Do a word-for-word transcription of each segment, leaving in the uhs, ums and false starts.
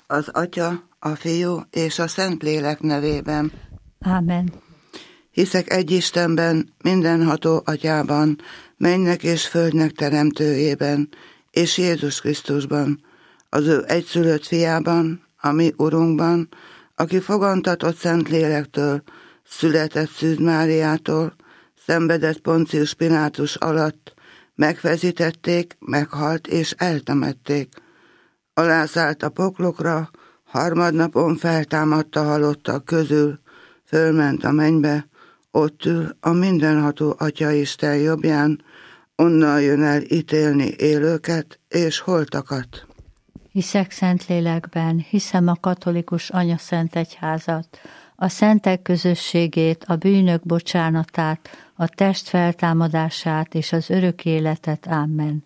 Az Atya, a Fiú és a Szentlélek nevében. Ámen. Hiszek egy Istenben, mindenható Atyában, mennynek és földnek teremtőjében, és Jézus Krisztusban, az ő egyszülött fiában, a mi Urunkban, aki fogantatott Szentlélektől, született Szűz Máriától, szenvedett Poncius Pilátus alatt, megfeszítették, meghalt és eltemették. Alászállt a poklokra, harmadnapon feltámadta halottak közül, fölment a mennybe, ott ül a mindenható Atya Isten jobbján, onnan jön el ítélni élőket és holtakat. Hiszek Szentlélekben, hiszem a katolikus Anyaszent Egyházat, a szentek közösségét, a bűnök bocsánatát, a test feltámadását és az örök életet. Amen.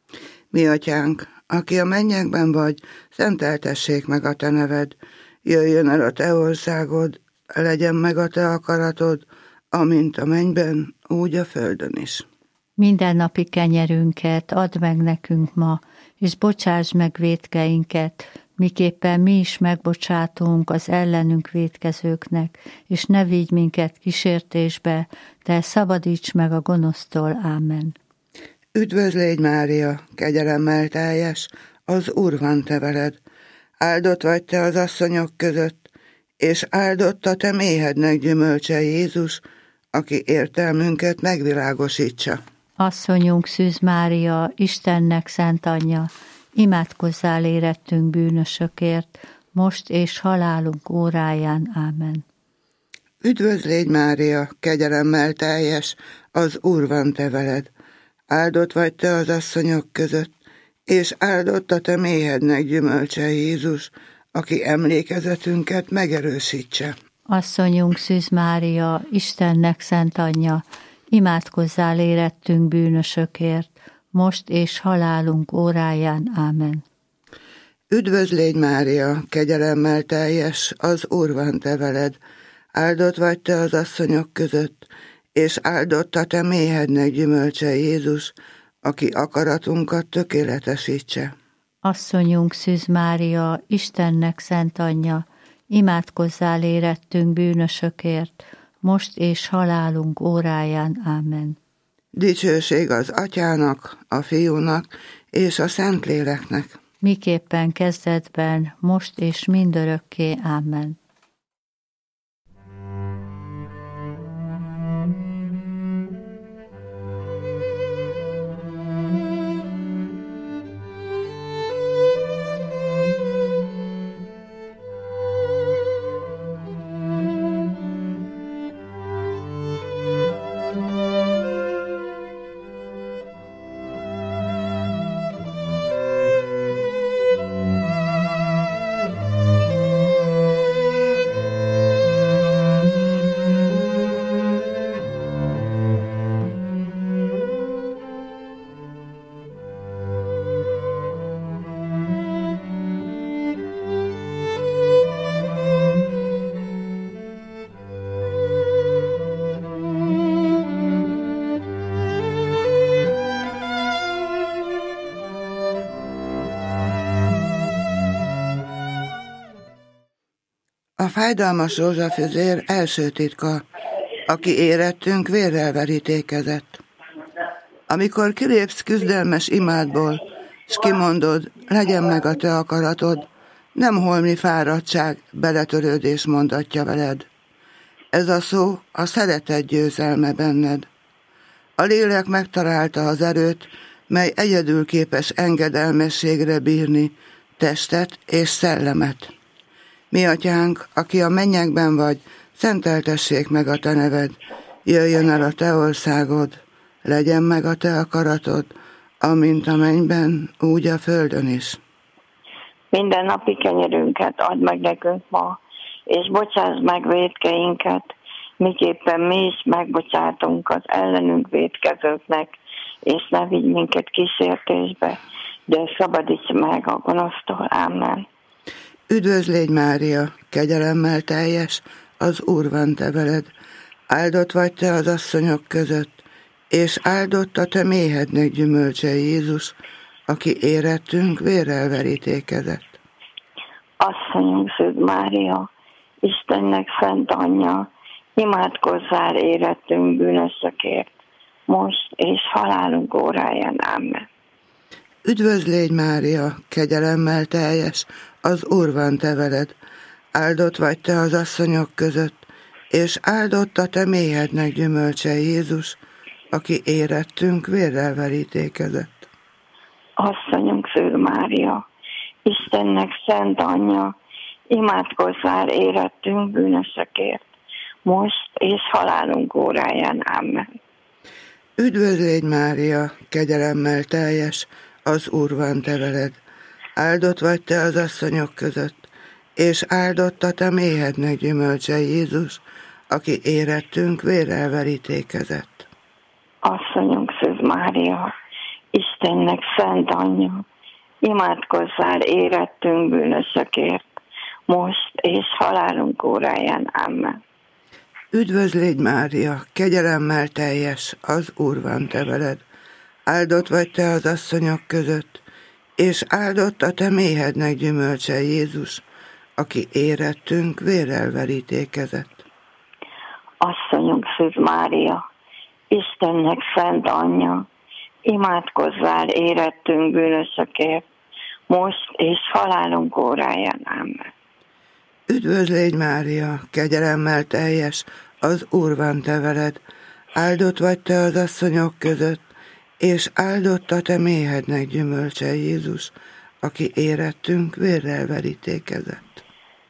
Mi Atyánk, aki a mennyekben vagy, szenteltessék meg a te neved, jöjjön el a te országod, legyen meg a te akaratod, amint a mennyben, úgy a földön is. Mindennapi kenyerünket add meg nekünk ma, és bocsáss meg vétkeinket, miképpen mi is megbocsátunk az ellenünk vétkezőknek, és ne vigy minket kísértésbe, de szabadíts meg a gonosztól. Ámen. Üdvözlégy Mária, kegyelemmel teljes, az Úr van te veled. Áldott vagy te az asszonyok között, és áldott a te méhednek gyümölcse Jézus, aki értelmünket megvilágosítsa. Asszonyunk Szűz Mária, Istennek szent anyja, imádkozzál érettünk bűnösökért, most és halálunk óráján. Ámen. Üdvözlégy Mária, kegyelemmel teljes, az Úr van te veled. Áldott vagy te az asszonyok között, és áldott a te méhednek gyümölcse Jézus, aki emlékezetünket megerősítse. Asszonyunk Szűz Mária, Istennek szent anyja, imádkozzál érettünk bűnösökért, most és halálunk óráján. Ámen. Üdvözlégy Mária, kegyelemmel teljes, az Úr van te veled. Áldott vagy te az asszonyok között, és áldott a te méhednek gyümölcse Jézus, aki akaratunkat tökéletesítse. Asszonyunk Szűz Mária, Istennek szent anyja, imádkozzál érettünk bűnösökért, most és halálunk óráján. Ámen. Dicsőség az Atyának, a Fiúnak és a Szentléleknek. Miképpen kezdetben, most és mindörökké. Ámen. A fájdalmas rózsafüzér első titka, aki érettünk vérrel verítékezett. Amikor kilépsz küzdelmes imádból, s kimondod, legyen meg a te akaratod, nem holmi fáradtság, beletörődés mondatja veled. Ez a szó a szeretet győzelme benned. A lélek megtalálta az erőt, mely egyedül képes engedelmességre bírni testet és szellemet. Mi Atyánk, aki a mennyekben vagy, szenteltessék meg a te neved, jöjjön el a te országod, legyen meg a te akaratod, amint a mennyben, úgy a földön is. Minden napi kenyerünket add meg nekünk ma, és bocsáss meg vétkeinket, miképpen mi is megbocsátunk az ellenünk vétkezőknek, és ne vigy minket kísértésbe, de szabadíts meg a gonosztól. Ámen. Üdvözlégy Mária, kegyelemmel teljes, az Úr van te veled. Áldott vagy te az asszonyok között, és áldott a te méhednek gyümölcse Jézus, aki érettünk vérrel verítékezett. Asszonyunk Szűz Mária, Istennek szent anyja, imádkozzál érettünk bűnösökért, most és halálunk óráján. Amen. Üdvözl légy, Mária, kegyelemmel teljes, az Úr van te veled. Áldott vagy te az asszonyok között, és áldott a te méhednek gyümölcse Jézus, aki érettünk vérrel verítékezett. Asszonyunk Szűz Mária, Istennek szent anyja, imádkozzál érettünk bűnösökért, most és halálunk óráján. Amen. Üdvözl légy, Mária, kegyelemmel teljes, az Úr van te veled. Áldott vagy te az asszonyok között, és áldott a te méhednek gyümölcse Jézus, aki érettünk vérrel verítékezett. Asszonyunk Szűz Mária, Istennek szent anyja, imádkozzál érettünk bűnösökért, most és halálunk óráján. Amen. Üdvözl légy, Mária, kegyelemmel teljes, az Úr van te veled. Áldott vagy te az asszonyok között, és áldott a te méhednek gyümölcse Jézus, aki érettünk vérrel verítékezett. Asszonyunk Szűz Mária, Istennek szent anyja, imádkozzál érettünk bűnösökért, most és halálunk óráján. Amen. Üdvözl légy, Mária, kegyelemmel teljes, az Úr van te veled. Áldott vagy te az asszonyok között, és áldott a te méhednek gyümölcse Jézus, aki érettünk vérrel verítékezett.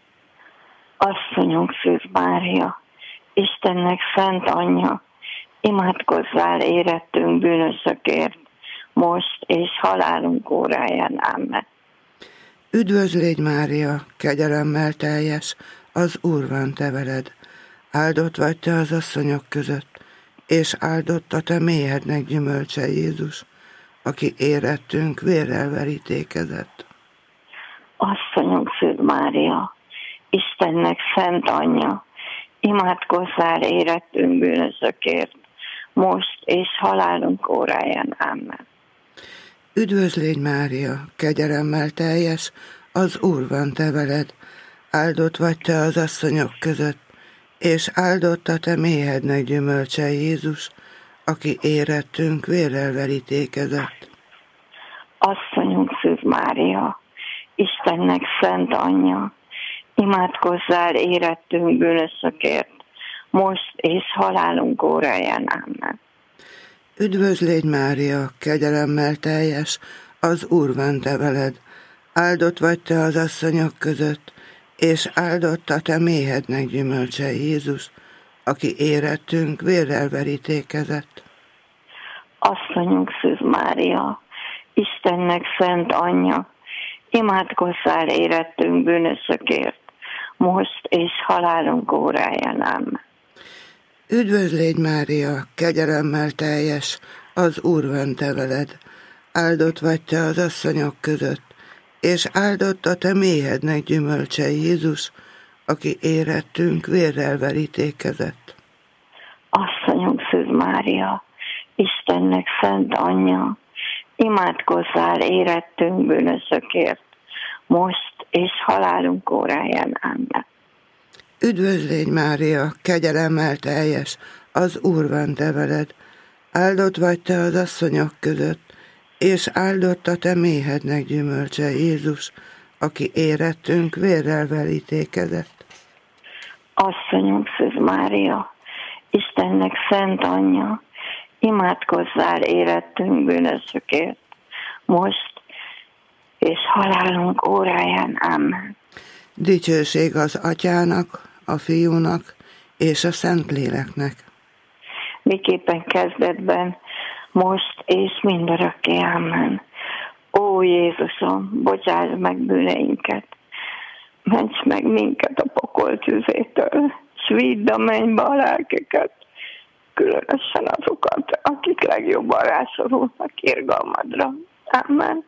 Asszonyunk Szűz Mária, Istennek szent anyja, imádkozzál érettünk bűnösökért, most és halálunk óráján. Amen. Üdvözl légy, Mária, kegyelemmel teljes, az Úr van te veled. Áldott vagy te az asszonyok között, és áldott a te méhednek gyümölcse Jézus, aki érettünk vérrel verítékezett. Asszonyunk Szűz Mária, Istennek szent anyja, imádkozzál érettünk bűnösökért, most és halálunk óráján. Amen. Üdvözl légy, Mária, kegyelemmel teljes, az Úr van te veled. Áldott vagy te az asszonyok között, és áldott a te méhednek gyümölcse Jézus, aki érettünk vérrel verítékezett. Asszonyunk Szűz Mária, Istennek szent anyja, imádkozzál érettünk bűnösökért, most és halálunk óráján. Amen. Üdvözl légy, Mária, kegyelemmel teljes, az Úr van te veled. Áldott vagy te az asszonyok között, és áldott a te méhednek gyümölcse Jézus, aki érettünk vérrel verítékezett. Asszonyunk Szűz Mária, Istennek szent anyja, imádkozzál érettünk bűnösökért, most és halálunk óráján. Amen. Üdvözl légy, Mária, kegyelemmel teljes, az Úr van te veled. Áldott vagy te az asszonyok között, és áldott a te méhednek gyümölcse Jézus, aki érettünk vérrel verítékezett. Asszonyunk Szűz Mária, Istennek szent anyja, imádkozzál érettünk bűnösökért, most és halálunk óráján. Amen. Üdvözl légy, Mária, kegyelemmel teljes, az Úr van te veled. Áldott vagy te az asszonyok között, és áldott a te méhednek gyümölcse Jézus, aki érettünk vérrel verítékezett. Asszonyunk Szűz Mária, Istennek szent anyja, imádkozzál érettünk bűnösökért, most és halálunk óráján. Amen. Dicsőség az Atyának, a Fiúnak és a Szentléleknek. Miképpen kezdetben, most és mindörökké. Amen. Ó Jézusom, bocsáss meg bűneinket, ments meg minket a pokol tüzétől, s vidd a mennybe a lelkeket, különösen azokat, akik legjobban rászorulnak irgalmadra. Amen.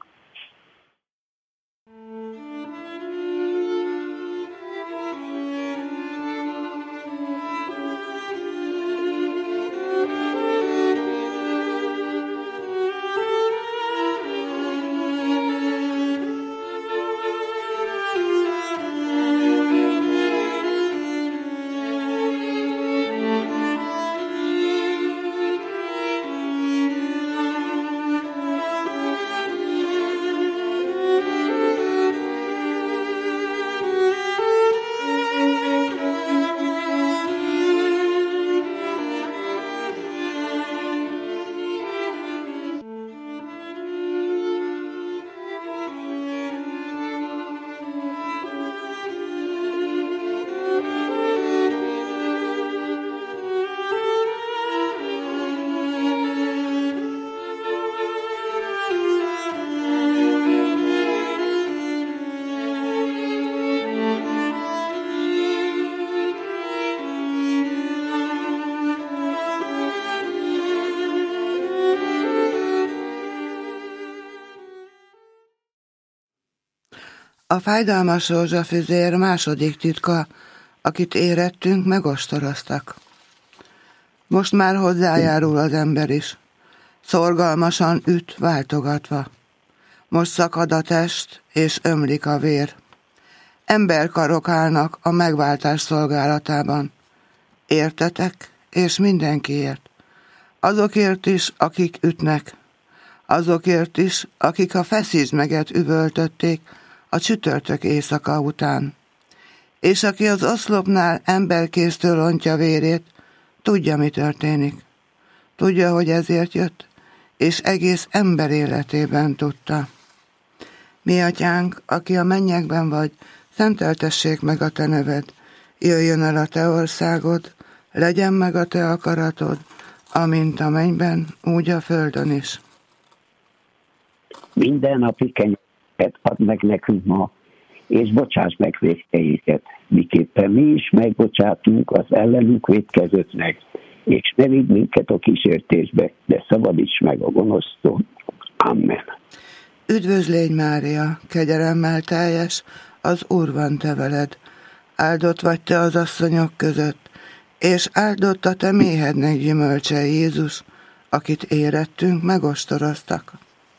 A fájdalmas rózsafüzér második titka, akit érettünk, megostoroztak. Most már hozzájárul az ember is, szorgalmasan üt váltogatva. Most szakad a test, és ömlik a vér. Emberkarok állnak a megváltás szolgálatában. Értetek, és mindenkiért. Azokért is, akik ütnek. Azokért is, akik a feszizmeget üvöltötték a csütörtök éjszaka után. És aki az oszlopnál emberkéztől ontja vérét, tudja, mi történik. Tudja, hogy ezért jött, és egész ember életében tudta. Mi atyánk, aki a mennyekben vagy, szenteltessék meg a te neved, jöjjön el a te országod, legyen meg a te akaratod, amint a mennyben, úgy a földön is. Minden napi kenyeret add meg nekünk ma, és bocsáss meg vétkeinket, miképpen mi is megbocsátunk az ellenünk vétkezőknek, és ne vigy minket a kísértésbe, de szabadíts meg a gonosztól. Amen. Üdvözlégy Mária, kegyelemmel teljes, az Úr van te veled. Áldott vagy te az asszonyok között, és áldott a te méhednek gyümölcse Jézus, akit érettünk, megostoroztak.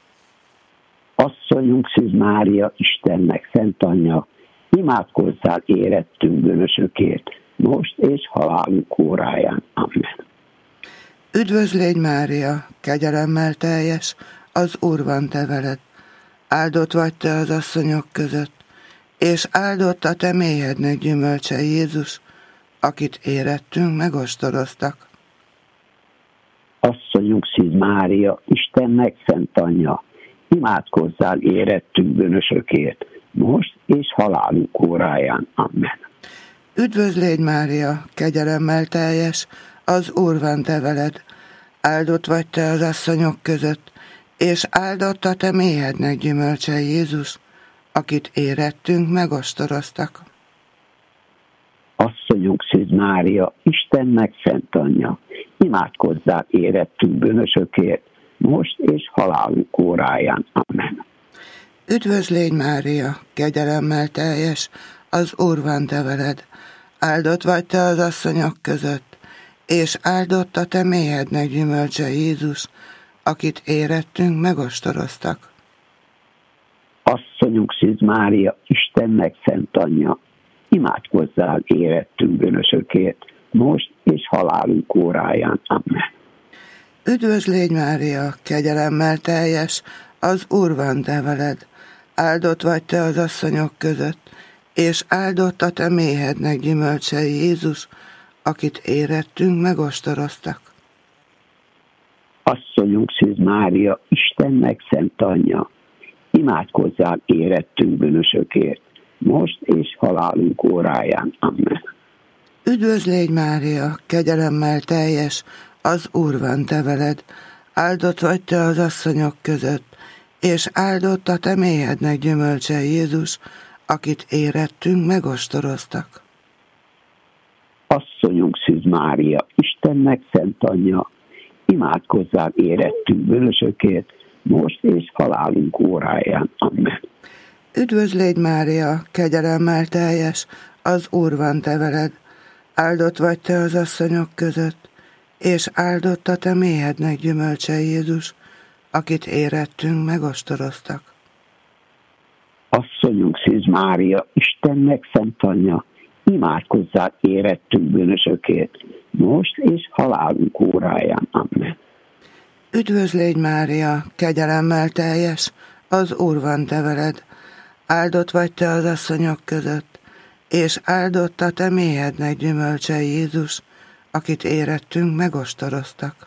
Asszonyunk Szűz Mária, Istennek szent anyja, imádkozzál érettünk bűnösökért, most és halálunk óráján. Amen. Üdvözlégy Mária, kegyelemmel teljes, az Úr van te veled. Áldott vagy te az asszonyok között, és áldott a te méhednek gyümölcse Jézus, akit érettünk, megostoroztak. Asszonyunk Szűz Mária, Istennek szent anyja, imádkozzál érettünk bűnösökért, most és halálunk óráján. Amen. Üdvözlégy Mária, kegyelemmel teljes, az Úr van te veled. Áldott vagy te az asszonyok között, és áldott a te méhednek gyümölcse Jézus, akit érettünk, megostoroztak. Asszonyunk Szűz Mária, Istennek szent anyja, imádkozzál érettünk bűnösökért, most és halálunk óráján. Amen. Üdvözlégy Mária, kegyelemmel teljes, az Úr van te veled. Áldott vagy te az asszonyok között, és áldott a te méhednek gyümölcse Jézus, akit érettünk, megostoroztak. Asszonyunk Szűz Mária, Istennek szent anyja, imádkozzál érettünk bűnösökért, most és halálunk óráján. Amen. Üdvözlégy Mária, kegyelemmel teljes, az Úr van te veled. Áldott vagy te az asszonyok között, és áldott a te méhednek gyümölcse Jézus, akit érettünk, megostoroztak. Asszonyunk Szűz Mária, Istennek szent anyja, imádkozzál érettünk bűnösökért, most és halálunk óráján. Amen. Üdvözlégy Mária, kegyelemmel teljes, az Úr van te veled. Áldott vagy te az asszonyok között, és áldott a te méhednek gyümölcse Jézus, akit érettünk, megostoroztak. Asszonyunk Szűz Mária, Istennek szent anyja, imádkozzál érettünk bűnösökért, most és halálunk óráján. Amen. Üdvözlégy Mária, kegyelemmel teljes, az Úr van te veled. Áldott vagy te az asszonyok között, és áldott a te méhednek gyümölcse Jézus, akit érettünk, megostoroztak. Asszonyunk Szűz Mária, Istennek szent anyja, imádkozzál érettünk bűnösökért, most és halálunk óráján. Amen. Üdvözlégy Mária, kegyelemmel teljes, az Úr van te veled. Áldott vagy te az asszonyok között, és áldott a te méhednek gyümölcse Jézus, akit érettünk, megostoroztak.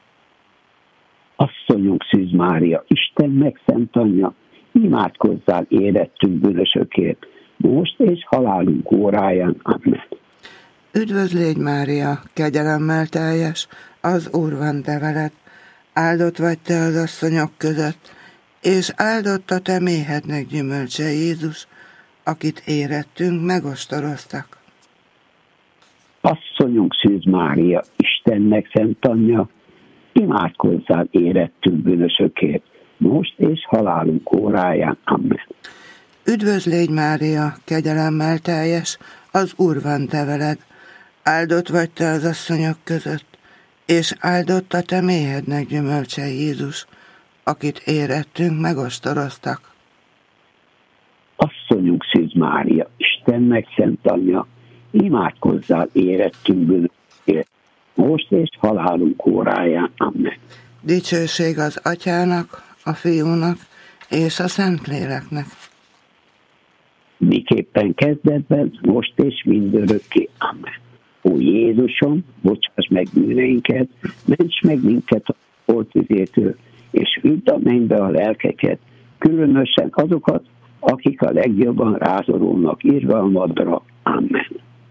Asszonyunk Szűz Mária, Istennek szent anyja, imádkozzál érettünk bűnösökért, most és halálunk óráján. Amen. Üdvözlégy Mária, kegyelemmel teljes, az Úr van te veled. Áldott vagy te az asszonyok között, és áldott a te méhednek gyümölcse Jézus, akit érettünk, megostoroztak. Asszonyunk Szűz Mária, Istennek szent anyja, imádkozzál érettünk bűnösökért, most és halálunk óráján. Amen. Üdvözl légy, Mária, kegyelemmel teljes, az Úr van te veled. Áldott vagy te az asszonyok között, és áldott a te méhednek gyümölcse Jézus, akit érettünk megostoroztak. Asszonyunk Szűz Mária, Istennek szent anyja, imádkozzál érettünk bűnökért, most és halálunk óráján. Amen. Dicsőség az Atyának, a Fiúnak és a Szentléleknek. Miképpen kezdetben, most és mindörökké. Amen. Ó Jézusom, bocsáss meg bűneinket, ments meg minket a holttüzétől, és vidd a mennybe a lelkeket, különösen azokat, akik a legjobban rázorulnak irgalmadra. Amen.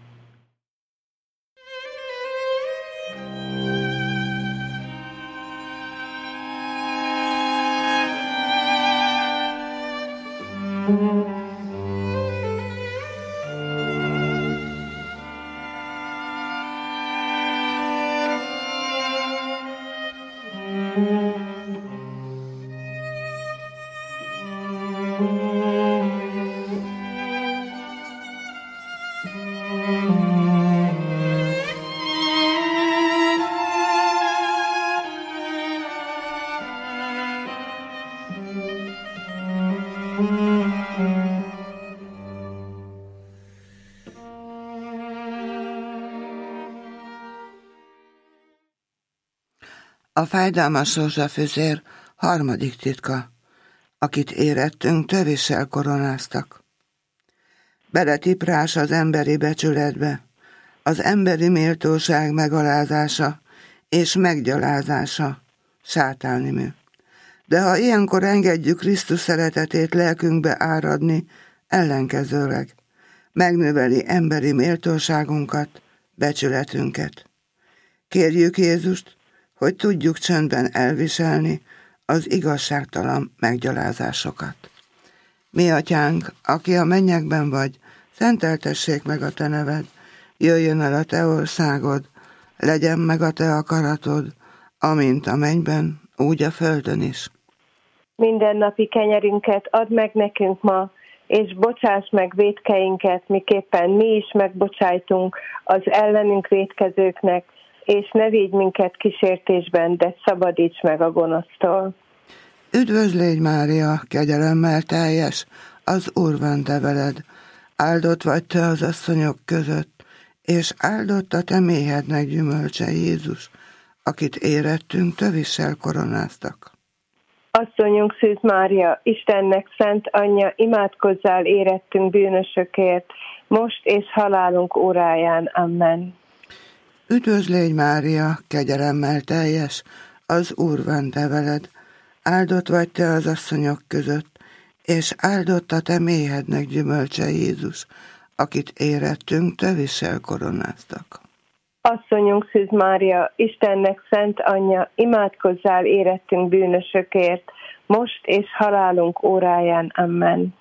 A fájdalmas rózsafüzér harmadik titka, akit érettünk tövéssel koronáztak. Beletiprás az emberi becsületbe, az emberi méltóság megalázása és meggyalázása, sátáni mű. De ha ilyenkor engedjük Krisztus szeretetét lelkünkbe áradni, ellenkezőleg megnöveli emberi méltóságunkat, becsületünket. Kérjük Jézust, hogy tudjuk csöndben elviselni az igazságtalan meggyalázásokat. Mi Atyánk, aki a mennyekben vagy, szenteltessék meg a te neved, jöjjön el a te országod, legyen meg a te akaratod, amint a mennyben, úgy a földön is. Mindennapi kenyerünket add meg nekünk ma, és bocsáss meg vétkeinket, miképpen mi is megbocsájtunk az ellenünk vétkezőknek, és ne védj minket kísértésben, de szabadíts meg a gonosztól. Üdvözl légy, Mária, kegyelemmel teljes, az Úr van te veled. Áldott vagy te az asszonyok között, és áldott a te méhednek gyümölcse Jézus, akit érettünk tövissel koronáztak. Asszonyunk Szűz Mária, Istennek szent anyja, imádkozzál érettünk bűnösökért, most és halálunk óráján. Amen. Üdvözl légy, Mária, kegyelemmel teljes, az Úr van te veled. Áldott vagy te az asszonyok között, és áldott a te méhednek gyümölcse Jézus, akit érettünk tövissel koronáztak. Asszonyunk Szűz Mária, Istennek szent anyja, imádkozzál érettünk bűnösökért, most és halálunk óráján. Amen.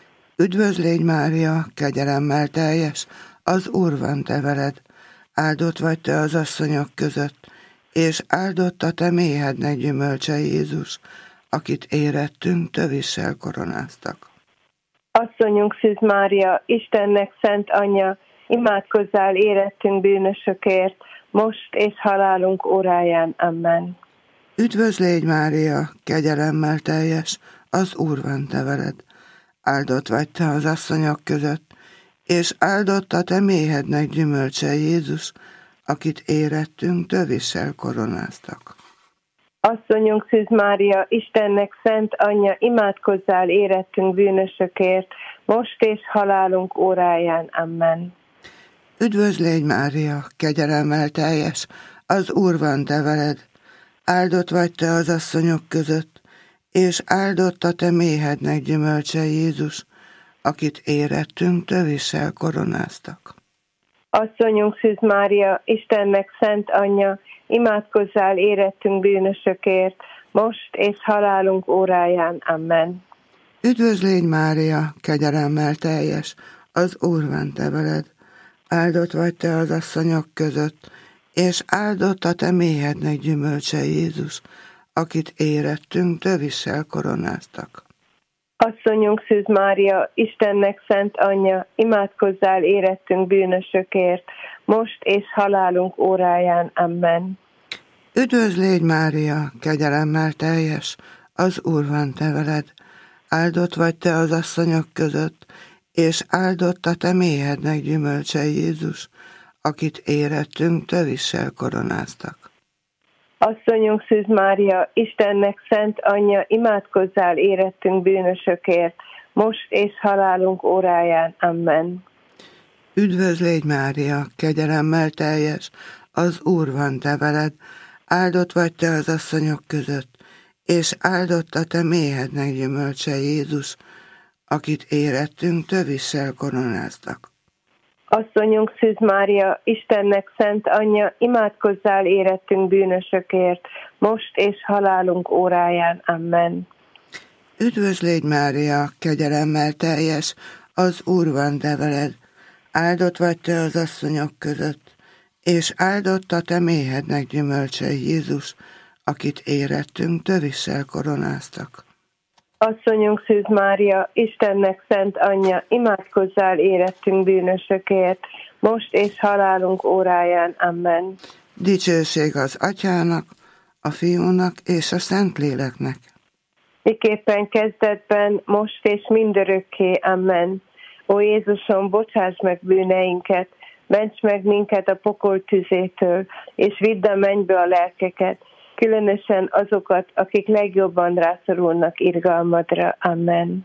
Üdvözl légy, Mária, kegyelemmel teljes, az Úr van te veled. Áldott vagy te az asszonyok között, és áldott a te méhednek gyümölcse Jézus, akit érettünk tövissel koronáztak. Asszonyunk Szűz Mária, Istennek szent anyja, imádkozzál érettünk bűnösökért, most és halálunk óráján. Amen. Üdvözl légy, Mária, kegyelemmel teljes, az Úr van te veled. Áldott vagy te az asszonyok között, és áldott a te méhednek gyümölcse Jézus, akit érettünk tövissel koronáztak. Asszonyunk Szűz Mária, Istennek szent anyja, imádkozzál érettünk bűnösökért, most és halálunk óráján. Amen. Üdvözl légy, Mária, kegyelemmel teljes, az Úr van te veled. Áldott vagy te az asszonyok között, és áldott a te méhednek gyümölcse Jézus, akit érettünk tövissel koronáztak. Asszonyunk Szűz Mária, Istennek szent anyja, imádkozzál érettünk bűnösökért, most és halálunk óráján. Amen. Üdvözl légy, Mária, kegyelemmel teljes, az Úr van te veled. Áldott vagy te az asszonyok között, és áldott a te méhednek gyümölcse Jézus, akit érettünk tövissel koronáztak. Asszonyunk Szűz Mária, Istennek szent anyja, imádkozzál érettünk bűnösökért, most és halálunk óráján. Amen. Üdvözl légy, Mária, kegyelemmel teljes, az Úr van te veled. Áldott vagy te az asszonyok között, és áldott a te méhednek gyümölcse Jézus, akit érettünk tövissel koronáztak. Asszonyunk Szűz Mária, Istennek szent anyja, imádkozzál érettünk bűnösökért, most és halálunk óráján. Amen. Üdvözl légy, Mária, kegyelemmel teljes, az Úr van te veled, áldott vagy te az asszonyok között, és áldott a te méhednek gyümölcse Jézus, akit érettünk tövissel koronáztak. Asszonyunk Szűz Mária, Istennek szent anyja, imádkozzál érettünk bűnösökért, most és halálunk óráján. Amen. Üdvözl légy, Mária, kegyelemmel teljes, az Úr van te veled, áldott vagy te az asszonyok között, és áldott a te méhednek gyümölcse Jézus, akit érettünk tövissel koronáztak. Asszonyunk Szűz Mária, Istennek szent anyja, imádkozzál érettünk bűnösökért, most és halálunk óráján. Amen. Dicsőség az Atyának, a Fiúnak és a Szentléleknek. Miképpen kezdetben, most és mindörökké. Amen. Ó Jézusom, bocsáss meg bűneinket, ments meg minket a pokol tüzétől, és vidd a mennybe a lelkeket, különösen azokat, akik legjobban rászorulnak irgalmadra. Amen.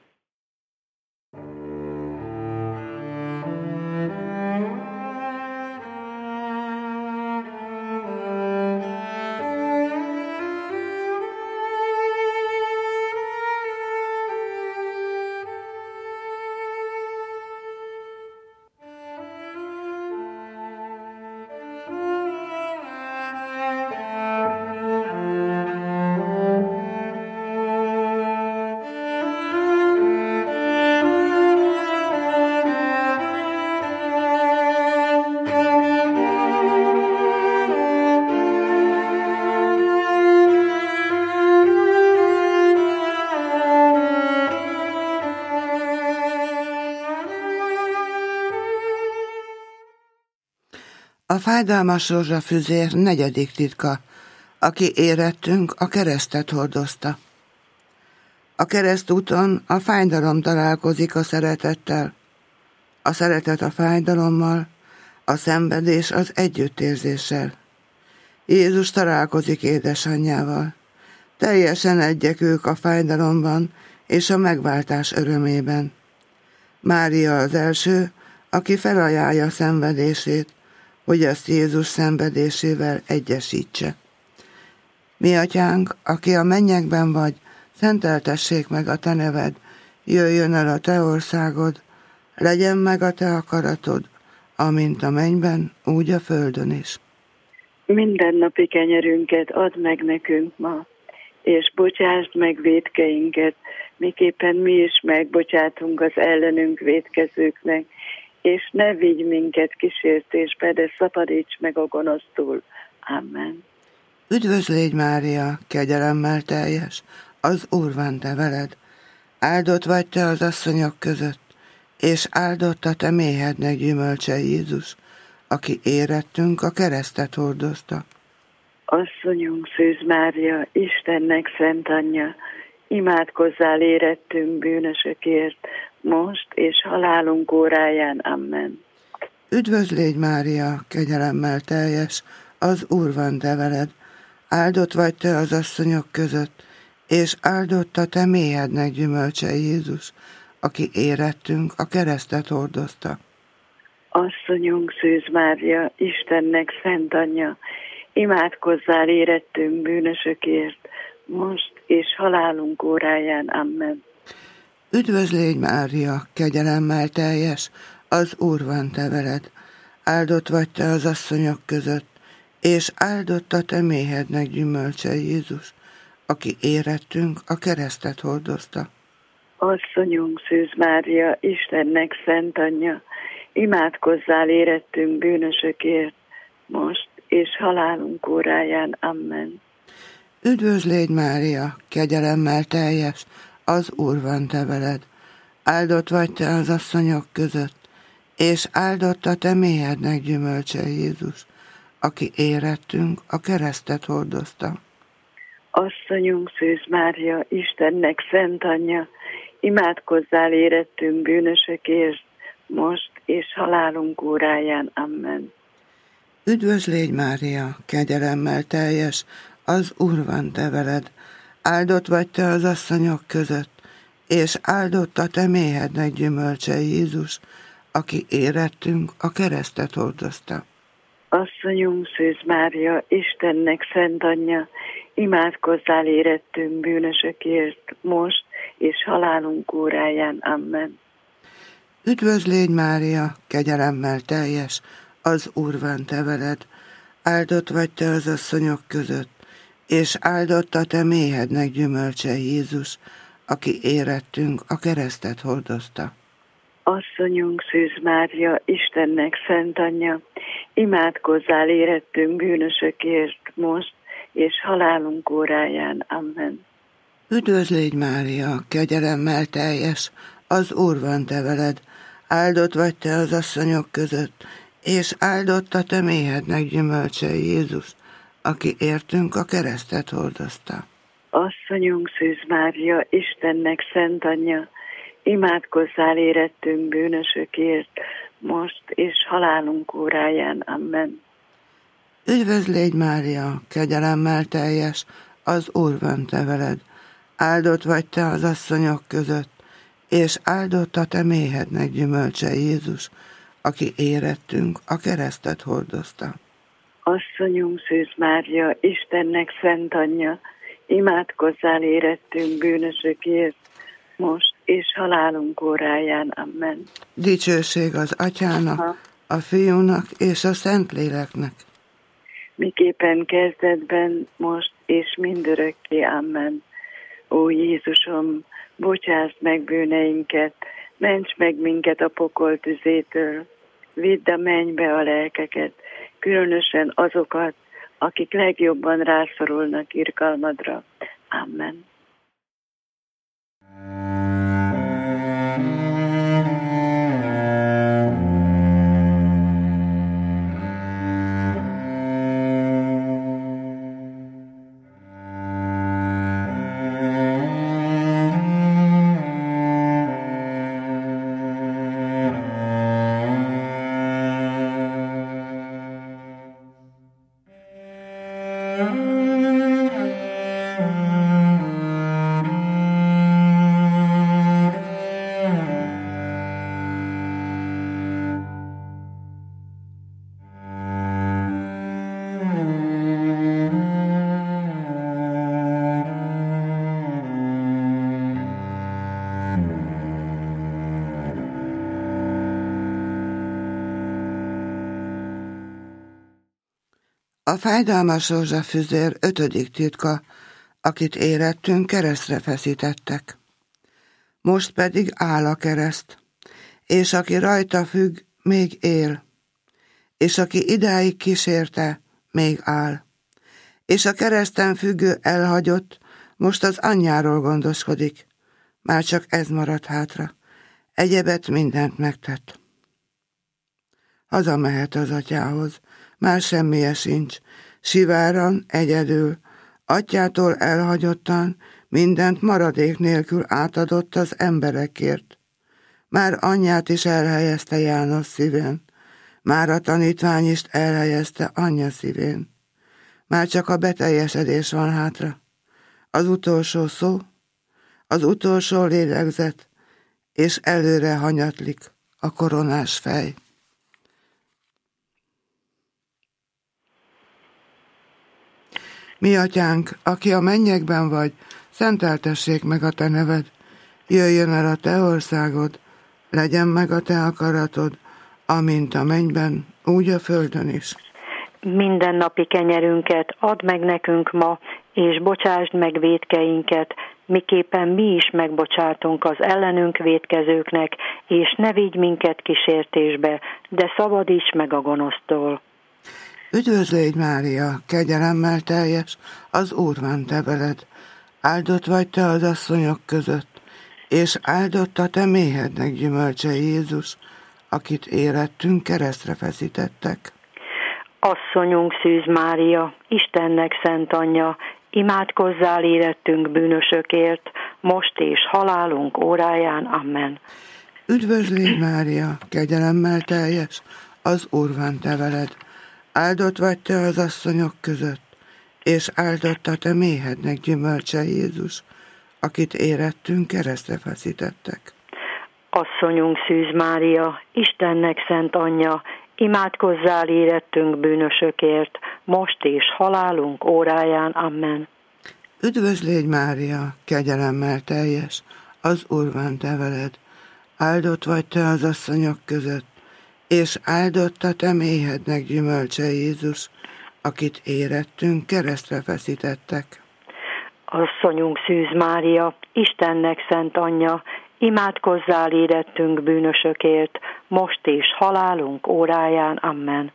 A fájdalmas rózsafüzér negyedik titka, aki érettünk, a keresztet hordozta. A keresztúton a fájdalom találkozik a szeretettel, a szeretet a fájdalommal, a szenvedés az együttérzéssel. Jézus találkozik édesanyjával. Teljesen egyek ők a fájdalomban és a megváltás örömében. Mária az első, aki felajánlja szenvedését, hogy azt Jézus szenvedésével egyesítse. Mi atyánk, aki a mennyekben vagy, szenteltessék meg a te neved, jöjjön el a te országod, legyen meg a te akaratod, amint a mennyben, úgy a földön is. Mindennapi kenyerünket add meg nekünk ma, és bocsásd meg vétkeinket, miképpen mi is megbocsátunk az ellenünk vétkezőknek, és ne vigy minket kísértésbe, de szabadíts meg a gonosztól. Amen. Üdvözl légy, Mária, kegyelemmel teljes, az Úr van te veled. Áldott vagy te az asszonyok között, és áldott a te méhednek gyümölcse Jézus, aki érettünk, a keresztet hordozta. Asszonyunk Szűz Mária, Istennek szent anyja, imádkozzál érettünk bűnösökért, most és halálunk óráján. Amen. Üdvözl légy, Mária, kegyelemmel teljes, az Úr van te veled. Áldott vagy te az asszonyok között, és áldott a te méhednek gyümölcse Jézus, aki érettünk, a keresztet hordozta. Asszonyunk Szűz Mária, Istennek szent anyja, imádkozzál érettünk bűnösökért, most és halálunk óráján. Amen. Üdvözl légy, Mária, kegyelemmel teljes, az Úr van te veled. Áldott vagy te az asszonyok között, és áldott a te méhednek gyümölcse Jézus, aki érettünk, a keresztet hordozta. Asszonyunk Szűz Mária, Istennek szent anyja, imádkozzál érettünk bűnösökért, most és halálunk óráján. Amen. Üdvözl légy, Mária, kegyelemmel teljes, az Úr van te veled. Áldott vagy te az asszonyok között, és áldott a te méhednek gyümölcse Jézus, aki érettünk, a keresztet hordozta. Asszonyunk Szűz Mária, Istennek szent anyja, imádkozzál érettünk bűnösökért, most és halálunk óráján. Amen. Üdvözl légy, Mária, kegyelemmel teljes, az Úr van te veled. Áldott vagy te az asszonyok között, és áldott a te méhednek gyümölcse Jézus, aki érettünk, a keresztet hordozta. Asszonyunk Szűz Mária, Istennek szent anyja, imádkozzál érettünk bűnösökért, most és halálunk óráján. Amen. Üdvözl légy, Mária, kegyelemmel teljes, az Úr van te veled. Áldott vagy te az asszonyok között, és áldott a te méhednek gyümölcse Jézus, aki érettünk, a keresztet hordozta. Asszonyunk Szűz Mária, Istennek szent anyja, imádkozzál érettünk bűnösökért, most és halálunk óráján. Amen. Üdvözl légy, Mária, kegyelemmel teljes, az Úr van te veled. Áldott vagy te az asszonyok között, és áldott a te méhednek gyümölcse Jézus, aki értünk, a keresztet hordozta. Asszonyunk Szűz Mária, Istennek szent anyja, imádkozzál érettünk bűnösökért, most és halálunk óráján. Amen. Üdvözl légy, Mária, kegyelemmel teljes, az Úr van te veled. Áldott vagy te az asszonyok között, és áldott a te méhednek gyümölcse Jézus, aki érettünk, a keresztet hordozta. Asszonyunk Szűz Mária, Istennek szent anyja, imádkozzál érettünk bűnösökért, most és halálunk óráján. Amen. Dicsőség az Atyának, a Fiúnak és a Szentléleknek. Miképpen kezdetben, most és mindörökké. Amen. Ó Jézusom, bocsásd meg bűneinket, ments meg minket a pokol tüzétől, vidd a mennybe a lelkeket, különösen azokat, akik legjobban rászorulnak irgalmadra. Amen. A fájdalmas rózsafüzér ötödik titka, akit érettünk, keresztre feszítettek. Most pedig áll a kereszt, és aki rajta függ, még él, és aki idáig kísérte, még áll. És a kereszten függő elhagyott, most az anyjáról gondoskodik. Már csak ez maradt hátra. Egyebet mindent megtett. Hazamehet az atyához, már semmije sincs, siváran, egyedül, atyától elhagyottan, mindent maradék nélkül átadott az emberekért. Már anyját is elhelyezte János szívén, már a tanítványist elhelyezte anyja szívén. Már csak a beteljesedés van hátra, az utolsó szó, az utolsó lélegzet, és előre hanyatlik a koronás fej. Mi atyánk, aki a mennyekben vagy, szenteltessék meg a te neved, jöjjön el a te országod, legyen meg a te akaratod, amint a mennyben, úgy a földön is. Mindennapi kenyerünket add meg nekünk ma, és bocsásd meg vétkeinket, miképpen mi is megbocsátunk az ellenünk vétkezőknek, és ne vigy minket kísértésbe, de szabadíts meg a gonosztól. Üdvözl légy, Mária, kegyelemmel teljes, az Úr van te veled. Áldott vagy te az asszonyok között, és áldott a te méhednek gyümölcse Jézus, akit érettünk keresztre feszítettek. Asszonyunk Szűz Mária, Istennek szent anyja, imádkozzál érettünk bűnösökért, most és halálunk óráján. Amen. Üdvözl légy, Mária, kegyelemmel teljes, az Úr van te veled. Áldott vagy te az asszonyok között, és áldott a te méhednek gyümölcse Jézus, akit érettünk keresztre feszítettek. Asszonyunk Szűz Mária, Istennek szent anyja, imádkozzál érettünk bűnösökért, most és halálunk óráján. Amen. Üdvözl légy, Mária, kegyelemmel teljes, az Úr van te veled. Áldott vagy te az asszonyok között, és áldott a te méhednek gyümölcse Jézus, akit érettünk keresztre feszítettek. Asszonyunk Szűz Mária, Istennek szent anyja, imádkozzál érettünk bűnösökért, most és halálunk óráján. Amen.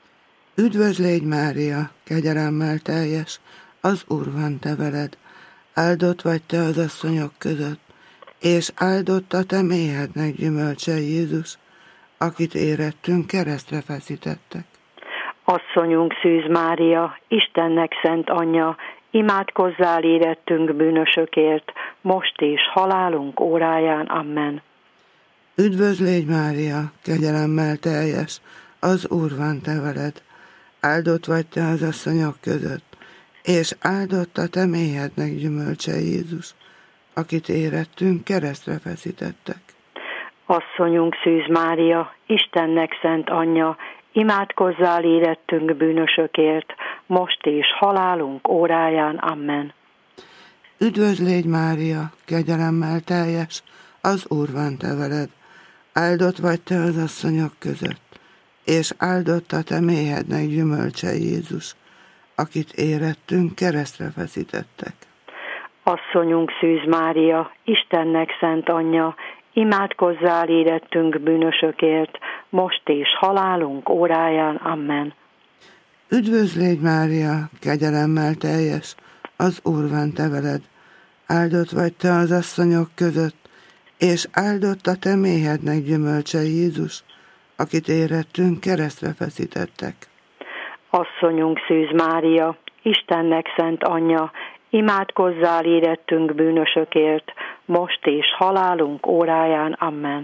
Üdvözl légy, Mária, kegyelemmel teljes, az Úr van te veled. Áldott vagy te az asszonyok között, és áldott a te méhednek gyümölcse Jézus, akit érettünk keresztre feszítettek. Asszonyunk Szűz Mária, Istennek szent anyja, imádkozzál érettünk bűnösökért, most és halálunk óráján. Amen. Üdvözl légy, Mária, kegyelemmel teljes, az Úr van te veled. Áldott vagy te az asszonyok között, és áldott a te méhednek gyümölcse Jézus, akit érettünk keresztre feszítettek. Asszonyunk Szűz Mária, Istennek szent anyja, imádkozzál érettünk bűnösökért, most és halálunk óráján. Amen. Üdvözl légy, Mária, kegyelemmel teljes, az Úr van te veled. Áldott vagy te az asszonyok között, és áldott a te méhednek gyümölcse Jézus, akit érettünk keresztre feszítettek. Asszonyunk Szűz Mária, Istennek szent anyja, imádkozzál érettünk bűnösökért, most és halálunk óráján. Amen. Üdvözl légy, Mária, kegyelemmel teljes, az Úr van te veled. Áldott vagy te az asszonyok között, és áldott a te méhednek gyümölcse Jézus, akit érettünk keresztre feszítettek. Asszonyunk Szűz Mária, Istennek szent anyja, imádkozzál érettünk bűnösökért, most és halálunk óráján. Amen.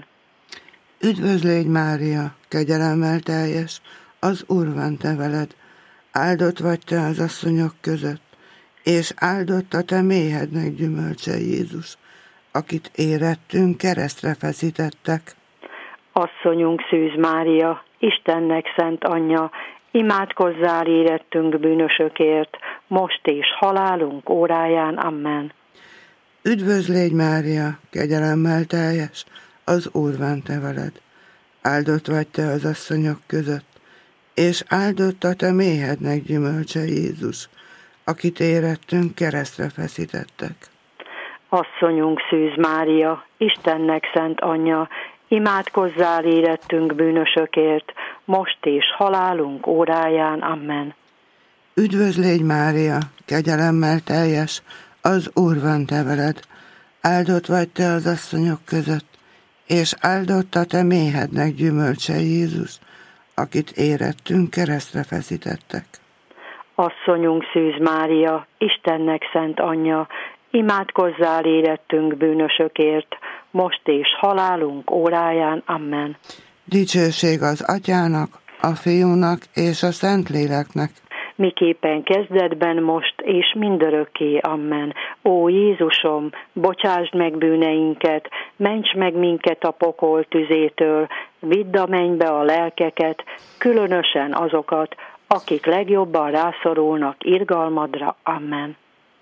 Üdvözl légy, Mária, kegyelemmel teljes, az Úr van te veled. Áldott vagy te az asszonyok között, és áldott a te méhednek gyümölcse Jézus, akit érettünk keresztre feszítettek. Asszonyunk Szűz Mária, Istennek szent anyja, imádkozzál érettünk bűnösökért, most és halálunk óráján. Amen. Üdvözl légy, Mária, kegyelemmel teljes, az Úr van te veled. Áldott vagy te az asszonyok között, és áldott a te méhednek gyümölcse Jézus, akit érettünk keresztre feszítettek. Asszonyunk Szűz Mária, Istennek szent anyja, imádkozzál érettünk bűnösökért, most és halálunk óráján. Amen. Üdvözl légy, Mária, kegyelemmel teljes, az Úr van te veled. Áldott vagy te az asszonyok között, és áldott a te méhednek gyümölcse Jézus, akit érettünk keresztre feszítettek. Asszonyunk Szűz Mária, Istennek szent anyja, imádkozzál érettünk bűnösökért, most és halálunk óráján. Amen. Dicsőség az Atyának, a Fiúnak és a Szentléleknek, miképpen kezdetben, most és mindörökké. Amen. Ó Jézusom, bocsásd meg bűneinket, ments meg minket a pokol tüzétől, vidd a mennybe a lelkeket, különösen azokat, akik legjobban rászorulnak irgalmadra. Amen.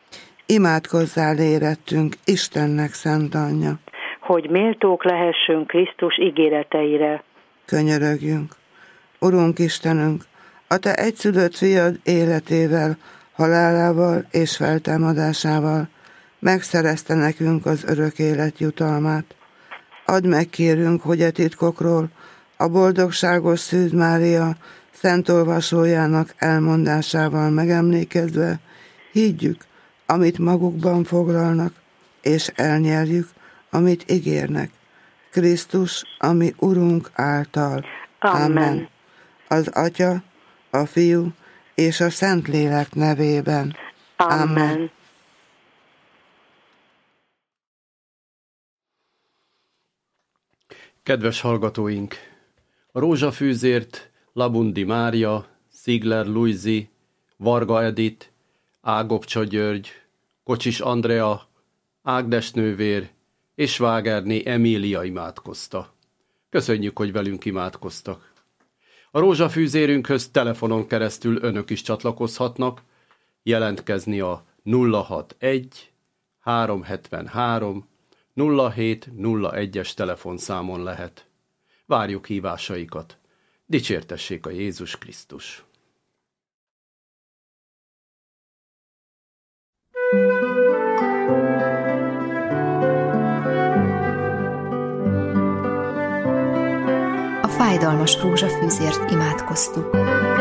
Imádkozzál érettünk, Istennek szent anyja, hogy méltók lehessünk Krisztus ígéreteire. Könyörögjünk. Urunk Istenünk, a te egyszülött fiad életével, halálával és feltámadásával megszerezte nekünk az örök élet jutalmát. Add meg, kérünk, hogy e titkokról a boldogságos Szűz Mária szent olvasójának elmondásával megemlékezve higgyük, amit magukban foglalnak, és elnyerjük amit ígérnek. Krisztus, ami Urunk által. Amen. Amen. Az Atya, a Fiú és a Szentlélek nevében. Amen. Amen. Kedves hallgatóink! A rózsafűzért Labundi Mária, Szigler Luizi, Varga Edith, Ágobcsa György, Kocsis Andrea, Ágnes nővér és Svágerné Emília imádkozta. Köszönjük, hogy velünk imádkoztak. A rózsafűzérünkhöz telefonon keresztül önök is csatlakozhatnak, jelentkezni a nulla hatvanegy háromszázhetvenhárom nulla hét nulla egyes telefonszámon lehet. Várjuk hívásaikat. Dicsértessék a Jézus Krisztus! A fájdalmas rózsafűzért imádkoztuk.